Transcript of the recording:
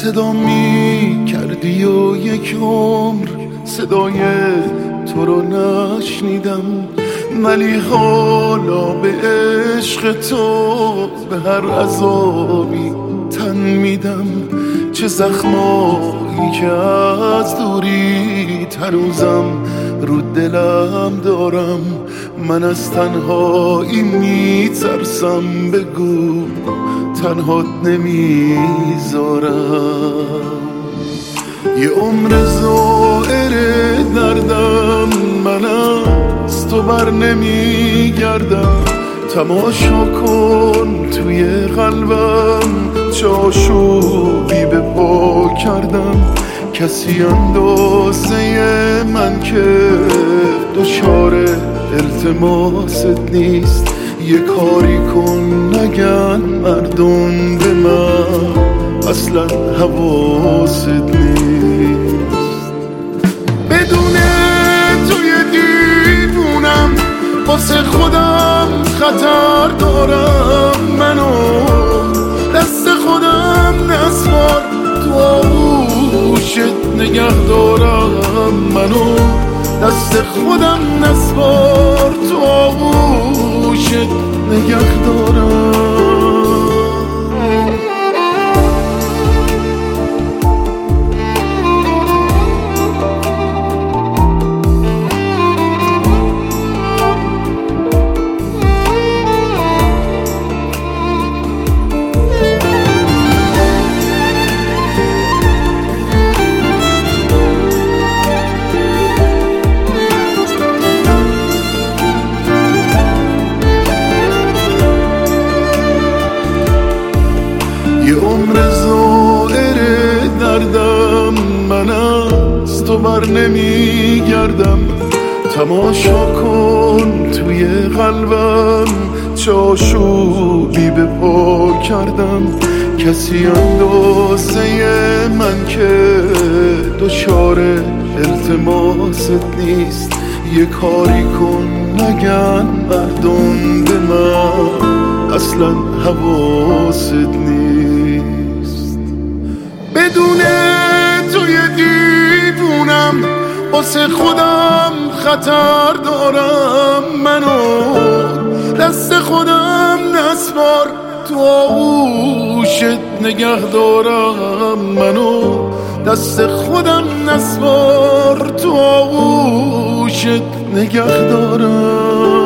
صدا می کردی و یک عمر صدای تو رو نشنیدم، ولی حالا به عشق تو به هر عذابی تن میدم. چه زخمایی که از دوری هنوزم رو دلم دارم، من از تنهایی میترسم، بگو تنهات نمیذارم. یه عمر زائر دردم، من از تو بر نمیگردم. تماشا کن توی قلبم چه آشوبی به پا کردم. کسی اندازه من که دچار التماست نیست. یه کاری کن نگن مردم به من، اصلا حواست نیست. بدون توی دیوونم، واسه خودم خطر دارم. منو دست خودم نسپار، تو آغوشت نگه دارم. منو دست خودم نسپار، تو آغوشت نگه دارم. یه عمر زائر دردم، من از تو بر نمیگردم. تماشا کن توی قلبم چه آشوبی به پا کردم. کسی اندازه من که دچار التماست نیست. یه کاری کن نگن مردم به من، اصلا حواست نیست. بدون توی دیوونم، واسه خودم خطر دارم. منو دست خودم نسپار، تو آغوشت نگه دارم. منو دست خودم نسپار، تو آغوشت نگه دارم.